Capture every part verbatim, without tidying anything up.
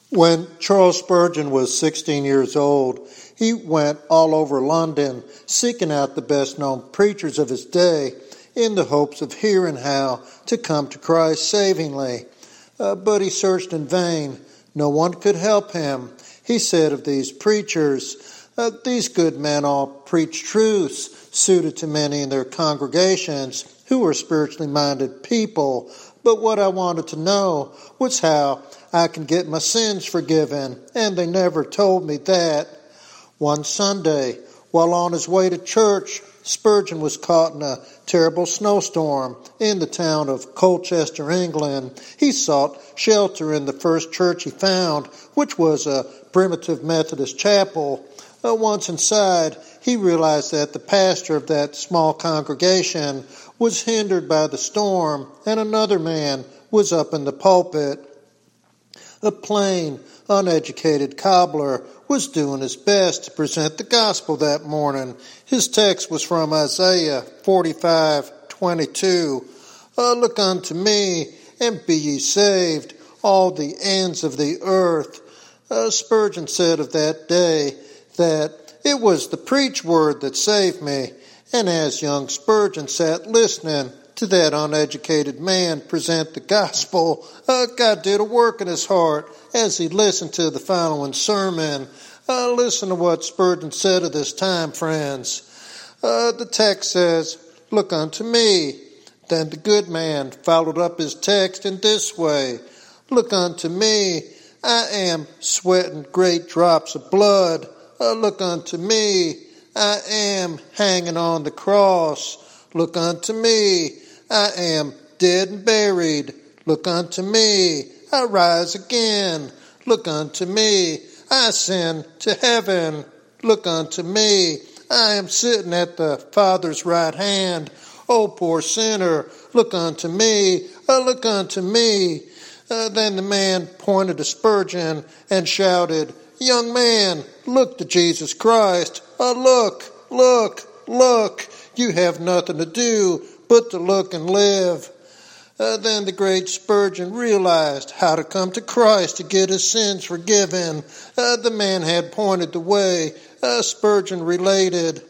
When Charles Spurgeon was sixteen years old, he went all over London seeking out the best-known preachers of his day in the hopes of hearing how to come to Christ savingly. Uh, but he searched in vain. No one could help him. He said of these preachers, uh, these good men all preach truths suited to many in their congregations who were spiritually minded people. But what I wanted to know was how I can get my sins forgiven, and they never told me that. One Sunday, while on his way to church, Spurgeon was caught in a terrible snowstorm in the town of Colchester, England. He sought shelter in the first church he found, which was a primitive Methodist chapel. Uh, once inside, he realized that the pastor of that small congregation was hindered by the storm, and another man was up in the pulpit. A plain, uneducated cobbler was doing his best to present the gospel that morning. His text was from Isaiah forty-five twenty-two. Uh, Look unto me, and be ye saved, all the ends of the earth. Uh, Spurgeon said of that day that it was the preach word that saved me. And as young Spurgeon sat listening to that uneducated man present the gospel, uh, God did a work in his heart as he listened to the following sermon. Uh, listen to what Spurgeon said at this time, friends. Uh, the text says, "Look unto me." Then the good man followed up his text in this way: "Look unto me. I am sweating great drops of blood. Uh, look unto me. I am hanging on the cross. Look unto me. I am dead and buried. Look unto me. I rise again. Look unto me. I ascend to heaven. Look unto me. I am sitting at the Father's right hand. O poor sinner, look unto me. Uh, look unto me." Uh, then the man pointed to Spurgeon and shouted, "Young man, look to Jesus Christ. Uh, look, look, look. You have nothing to do but to look and live." Uh, then the great Spurgeon realized how to come to Christ to get his sins forgiven. Uh, the man had pointed the way. Uh, Spurgeon related,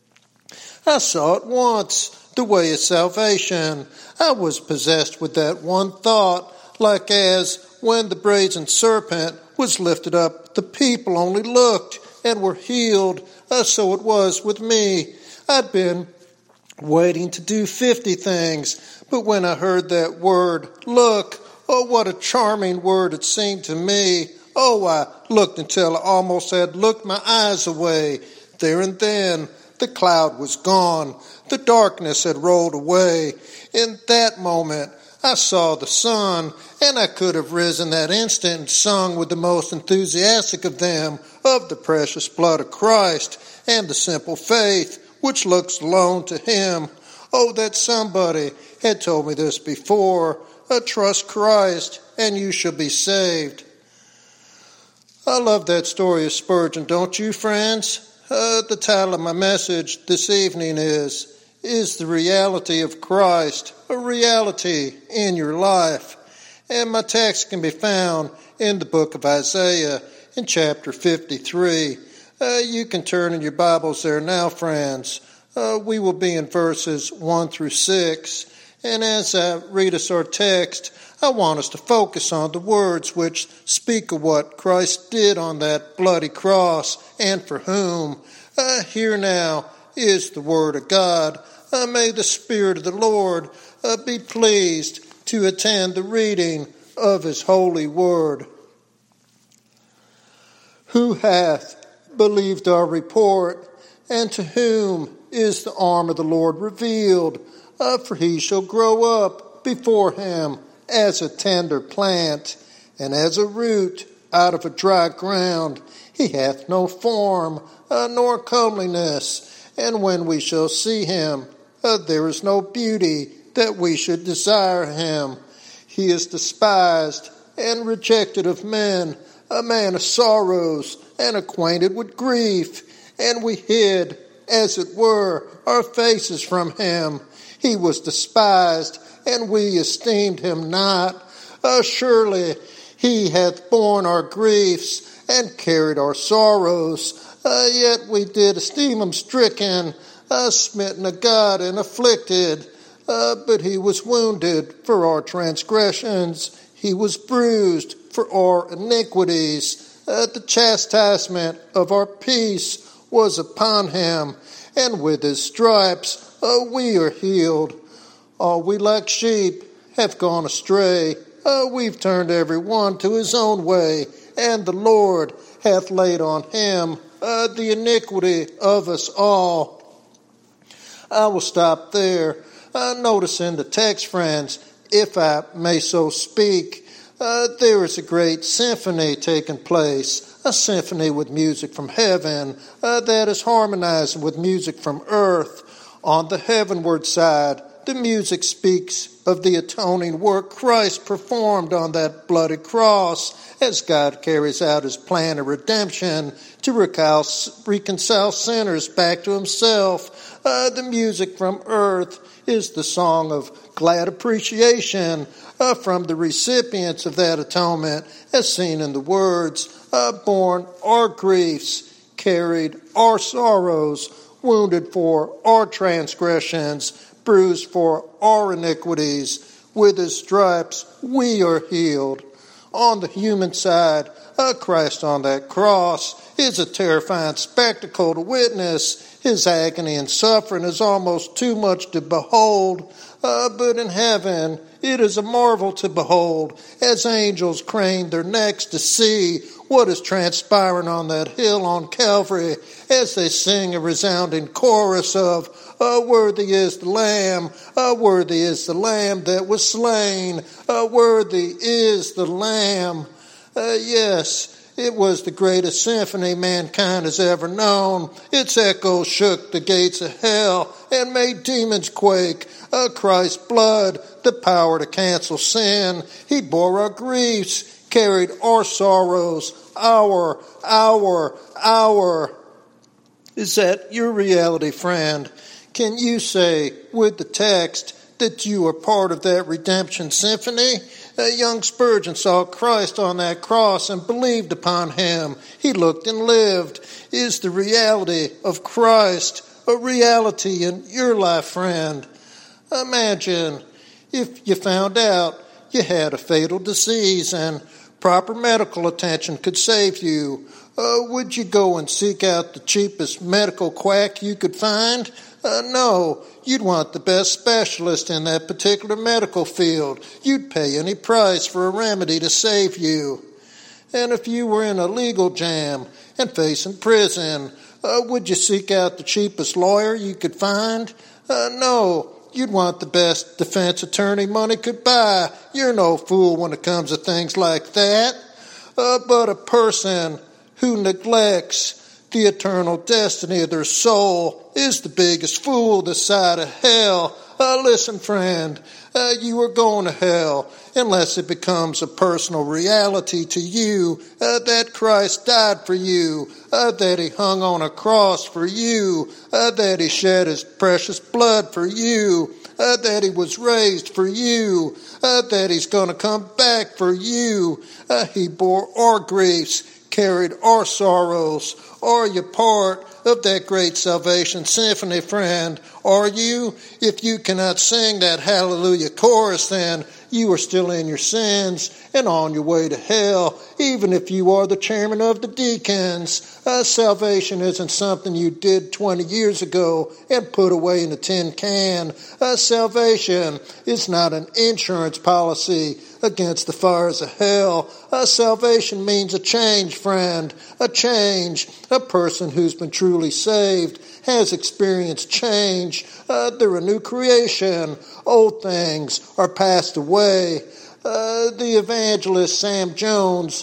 "I saw at once the way of salvation. I was possessed with that one thought, like as when the brazen serpent was lifted up, the people only looked and were healed. Uh, so it was with me. I'd been waiting to do fifty things, but when I heard that word, look, oh, what a charming word it seemed to me. Oh, I looked until I almost had looked my eyes away. There and then, the cloud was gone. The darkness had rolled away. In that moment, I saw the sun, and I could have risen that instant and sung with the most enthusiastic of them of the precious blood of Christ and the simple faith which looks alone to him. Oh, that somebody had told me this before. Uh, trust Christ, and you shall be saved." I love that story of Spurgeon, don't you, friends? Uh, the title of my message this evening is, Is the Reality of Christ a Reality in Your Life? And my text can be found in the book of Isaiah in chapter fifty-three. Uh, you can turn in your Bibles there now, friends. Uh, we will be in verses one through six. And as I read us our text, I want us to focus on the words which speak of what Christ did on that bloody cross and for whom. Uh, here now is the word of God. Uh, may the Spirit of the Lord uh, be pleased to attend the reading of his holy word. Who hath believed our report, and to whom is the arm of the Lord revealed? Uh, for he shall grow up before him as a tender plant, and as a root out of a dry ground. He hath no form, uh, nor comeliness, and when we shall see him, uh, there is no beauty that we should desire him. He is despised and rejected of men, a man of sorrows and acquainted with grief, and we hid, as it were, our faces from him. He was despised, and we esteemed him not. Uh, surely He hath borne our griefs and carried our sorrows. Uh, yet we did esteem him stricken, uh, smitten of God and afflicted. Uh, but he was wounded for our transgressions. He was bruised for our iniquities. Uh, the chastisement of our peace was upon him, and with his stripes uh, we are healed. All we like sheep have gone astray. Uh, we've turned every one to his own way, and the Lord hath laid on him uh, the iniquity of us all. I will stop there. Uh, notice in the text, friends, if I may so speak, uh, there is a great symphony taking place, a symphony with music from heaven uh, that is harmonizing with music from earth. On the heavenward side, the music speaks of the atoning work Christ performed on that bloody cross as God carries out his plan of redemption to reconcile sinners back to himself. Uh, the music from earth is the song of glad appreciation uh, from the recipients of that atonement, as seen in the words, uh, borne our griefs, carried our sorrows, wounded for our transgressions, bruised for our iniquities. With his stripes we are healed. On the human side, uh, Christ on that cross is a terrifying spectacle to witness. His agony and suffering is almost too much to behold, uh, but in heaven it is a marvel to behold as angels crane their necks to see what is transpiring on that hill on Calvary as they sing a resounding chorus of, uh, worthy is the Lamb, uh, worthy is the Lamb that was slain, uh, worthy is the Lamb. Uh, yes, it was the greatest symphony mankind has ever known. Its echo shook the gates of hell and made demons quake. Uh, Christ's blood, the power to cancel sin. He bore our griefs, carried our sorrows, our, our, our. Is that your reality, friend? Can you say with the text that you are part of that redemption symphony? Uh, young Spurgeon saw Christ on that cross and believed upon him. He looked and lived. Is the reality of Christ a reality in your life, friend? Imagine if you found out you had a fatal disease and proper medical attention could save you. Uh, would you go and seek out the cheapest medical quack you could find? Uh, no, you'd want the best specialist in that particular medical field. You'd pay any price for a remedy to save you. And if you were in a legal jam and facing prison, uh, would you seek out the cheapest lawyer you could find? Uh, no, you'd want the best defense attorney money could buy. You're no fool when it comes to things like that. Uh, but a person who neglects the eternal destiny of their soul is the biggest fool this side of hell. Uh, listen, friend, uh, you are going to hell unless it becomes a personal reality to you uh, that Christ died for you, uh, that he hung on a cross for you, uh, that he shed his precious blood for you, uh, that he was raised for you, uh, that he's going to come back for you. Uh, he bore our griefs, carried our sorrows. Are you part of that great salvation symphony, friend? Are you? If you cannot sing that hallelujah chorus, then you are still in your sins and on your way to hell, even if you are the chairman of the deacons. Uh, salvation isn't something you did twenty years ago and put away in a tin can. Uh, salvation is not an insurance policy against the fires of hell. Uh, salvation means a change, friend, a change. A person who's been truly saved has experienced change. Uh, they're a new creation. Old things are passed away. Uh, the evangelist Sam Jones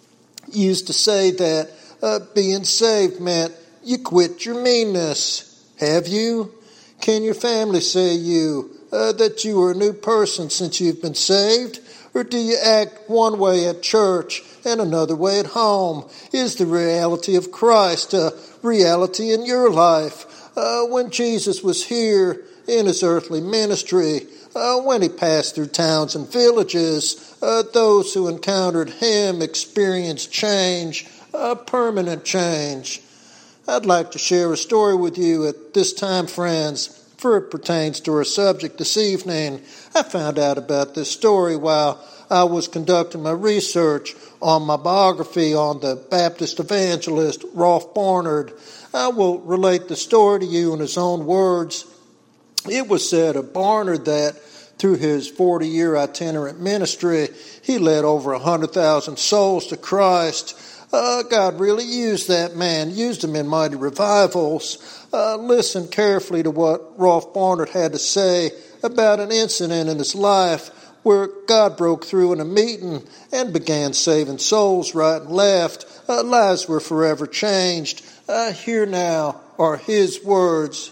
used to say that uh, being saved meant you quit your meanness. Have you? Can your family say you uh, that you are a new person since you've been saved? Or do you act one way at church and another way at home? Is the reality of Christ a reality in your life? Uh, when Jesus was here in his earthly ministry, Uh, when he passed through towns and villages, uh, those who encountered him experienced change, uh, permanent change. I'd like to share a story with you at this time, friends, for it pertains to our subject this evening. I found out about this story while I was conducting my research on my biography on the Baptist evangelist Rolf Barnard. I will relate the story to you in his own words. It was said of Barnard that through his forty-year itinerant ministry, he led over one hundred thousand souls to Christ. Uh, God really used that man, used him in mighty revivals. Uh, listen carefully to what Rolf Barnard had to say about an incident in his life where God broke through in a meeting and began saving souls right and left. Uh, lives were forever changed. Uh, here now are his words.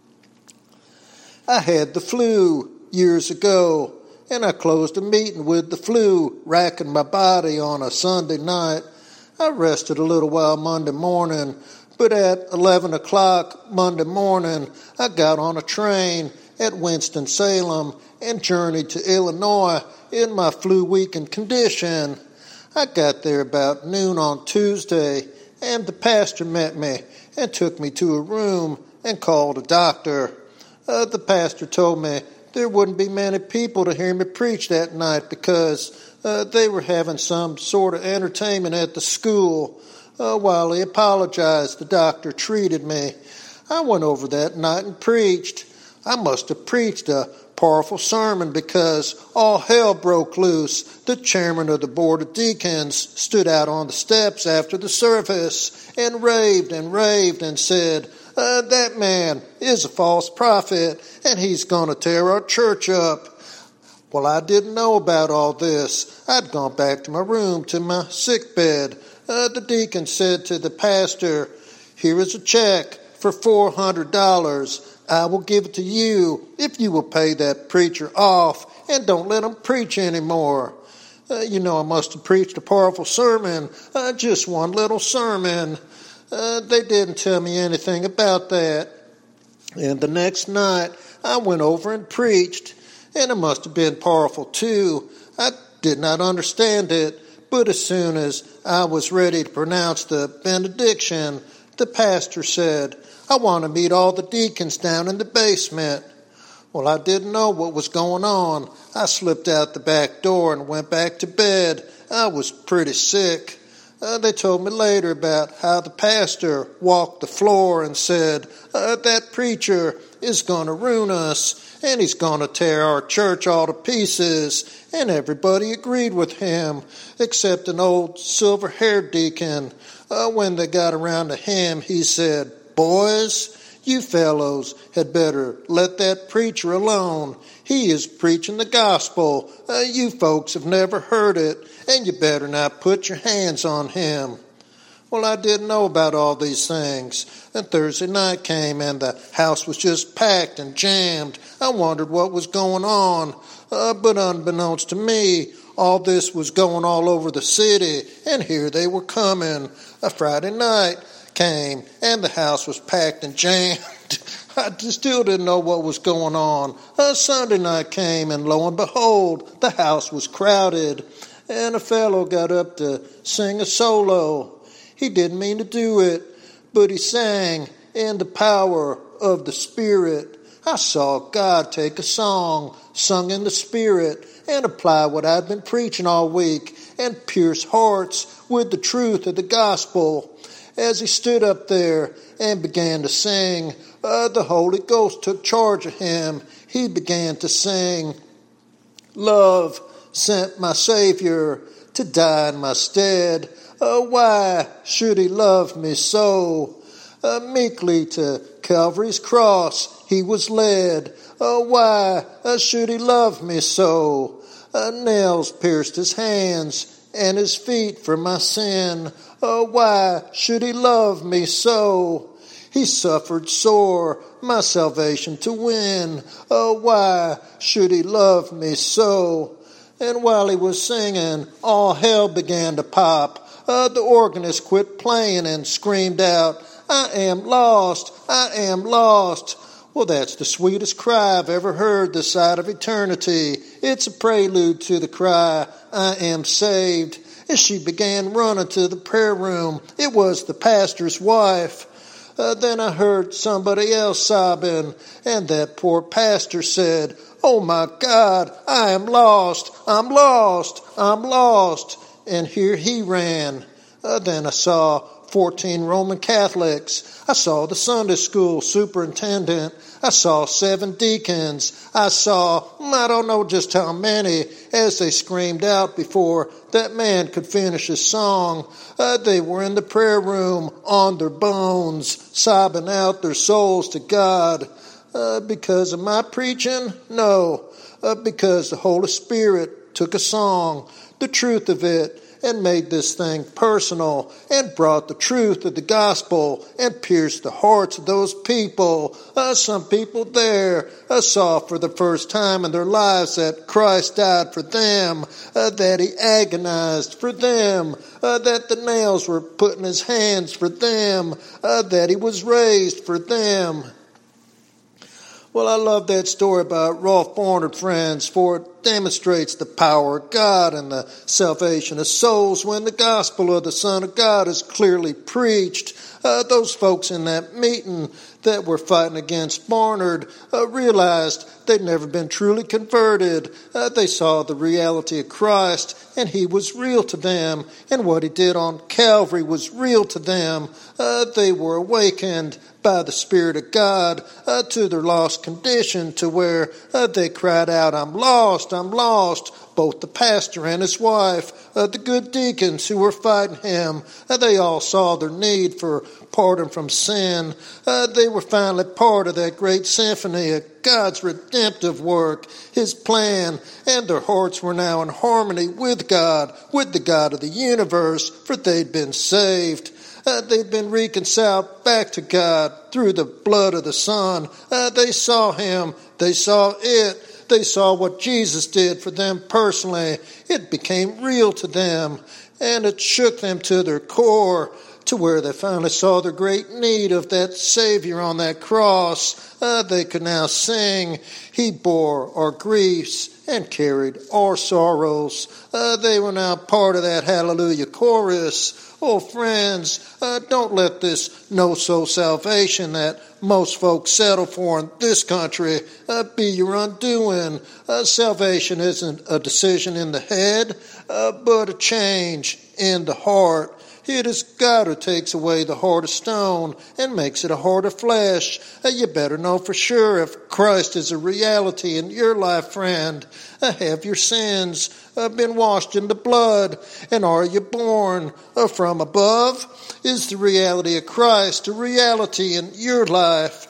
I had the flu years ago, and I closed a meeting with the flu, racking my body on a Sunday night. I rested a little while Monday morning, but at eleven o'clock Monday morning, I got on a train at Winston-Salem and journeyed to Illinois in my flu-weakened condition. I got there about noon on Tuesday, and the pastor met me and took me to a room and called a doctor. Uh, the pastor told me there wouldn't be many people to hear me preach that night because uh, they were having some sort of entertainment at the school. Uh, while he apologized, the doctor treated me. I went over that night and preached. I must have preached a powerful sermon because all hell broke loose. The chairman of the board of deacons stood out on the steps after the service and raved and raved and said, Uh, that man is a false prophet, and he's going to tear our church up. Well, I didn't know about all this. I'd gone back to my room, to my sick bed. Uh, the deacon said to the pastor, "Here is a check for four hundred dollars. I will give it to you if you will pay that preacher off and don't let him preach anymore." Uh, you know, I must have preached a powerful sermon, uh, just one little sermon. Uh, they didn't tell me anything about that. And the next night, I went over and preached, and it must have been powerful too. I did not understand it, but as soon as I was ready to pronounce the benediction, the pastor said, "I want to meet all the deacons down in the basement." Well, I didn't know what was going on. I slipped out the back door and went back to bed. I was pretty sick. Uh, they told me later about how the pastor walked the floor and said, uh, that preacher is going to ruin us, and he's going to tear our church all to pieces. And everybody agreed with him, except an old silver-haired deacon. Uh, when they got around to him, he said, "Boys, you fellows had better let that preacher alone. He is preaching the gospel. Uh, you folks have never heard it, and you better not put your hands on him." Well, I didn't know about all these things. And Thursday night came, and the house was just packed and jammed. I wondered what was going on. Uh, but unbeknownst to me, all this was going all over the city, and here they were coming. A Friday night came, and the house was packed and jammed. I still didn't know what was going on. A Sunday night came, and lo and behold, the house was crowded, and a fellow got up to sing a solo. He didn't mean to do it, but he sang in the power of the Spirit. I saw God take a song sung in the Spirit and apply what I'd been preaching all week and pierce hearts with the truth of the gospel. As he stood up there and began to sing, uh, the Holy Ghost took charge of him. He began to sing, "Love sent my Savior to die in my stead. Uh, why should he love me so? Uh, meekly to Calvary's cross he was led. Uh, why uh, should he love me so? Uh, nails pierced his hands and his feet for my sin. Oh, why should he love me so? He suffered sore, my salvation to win. Oh, why should he love me so?" And while he was singing, all hell began to pop. Uh, the organist quit playing and screamed out, "I am lost, I am lost." Well, that's the sweetest cry I've ever heard this side of eternity. It's a prelude to the cry, I am saved. As she began running to the prayer room, it was the pastor's wife. Uh, then I heard somebody else sobbing, and that poor pastor said, "Oh my God, I am lost, I'm lost, I'm lost." And here he ran. Uh, then I saw fourteen Roman Catholics. I saw the Sunday school superintendent. I saw seven deacons. I saw, I don't know just how many, as they screamed out before that man could finish his song. Uh, they were in the prayer room on their bones, sobbing out their souls to God. Uh, because of my preaching? No. Uh, because the Holy Spirit took a song, the truth of it, and made this thing personal and brought the truth of the gospel and pierced the hearts of those people. Uh, some people there uh, saw for the first time in their lives that Christ died for them, uh, that he agonized for them, uh, that the nails were put in his hands for them, uh, that he was raised for them. Well, I love that story about Rolf Barnard, friends, for it demonstrates the power of God and the salvation of souls when the gospel of the Son of God is clearly preached. Uh, those folks in that meeting that were fighting against Barnard uh, realized they'd never been truly converted. Uh, they saw the reality of Christ, and he was real to them, and what he did on Calvary was real to them. Uh, they were awakened by the Spirit of God uh, to their lost condition, to where uh, they cried out, "I'm lost, I'm lost." Both the pastor and his wife, uh, the good deacons who were fighting him, uh, they all saw their need for pardon from sin. Uh, they were finally part of that great symphony of God's redemptive work, his plan, and their hearts were now in harmony with God, with the God of the universe, for they'd been saved. Uh, they'd been reconciled back to God through the blood of the Son. Uh, they saw him. They saw it. They saw what Jesus did for them personally. It became real to them, and it shook them to their core, to where they finally saw their great need of that Savior on that cross. Uh, they could now sing, "He bore our griefs and carried our sorrows." Uh, they were now part of that hallelujah chorus. Oh, friends, uh, don't let this no-so salvation that most folks settle for in this country uh, be your undoing. Uh, salvation isn't a decision in the head, uh, but a change in the heart. It is God who takes away the heart of stone and makes it a heart of flesh. Uh, you better know for sure if Christ is a reality in your life, friend. Uh, have your sins uh, been washed in the blood? And are you born uh, from above? Is the reality of Christ a reality in your life?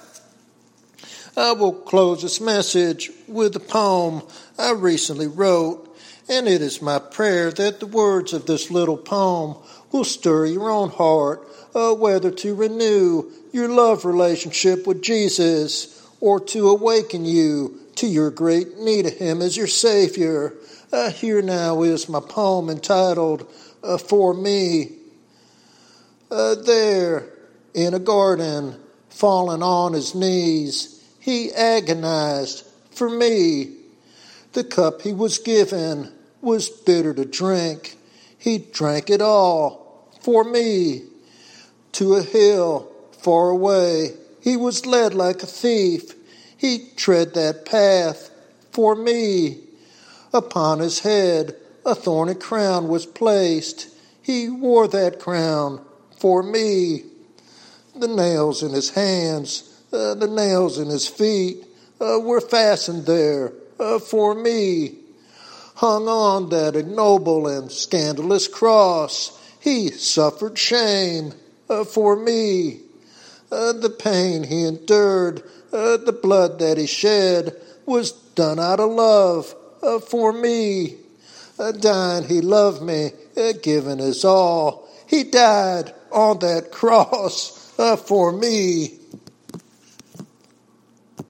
I will close this message with a poem I recently wrote, and it is my prayer that the words of this little poem will stir your own heart, uh, whether to renew your love relationship with Jesus or to awaken you to your great need of him as your Savior. Uh, here now is my poem entitled, uh, For Me. Uh, there, in a garden, fallen on his knees, he agonized for me. The cup he was given was bitter to drink. He drank it all for me. To a hill far away, he was led like a thief. He tread that path for me. Upon his head a thorny crown was placed. He wore that crown for me. The nails in his hands, uh, the nails in his feet uh, were fastened there uh, for me. Hung on that ignoble and scandalous cross, he suffered shame uh, for me. Uh, the pain he endured, uh, the blood that he shed, was done out of love uh, for me. Uh, dying, he loved me, uh, giving his all. He died on that cross uh, for me.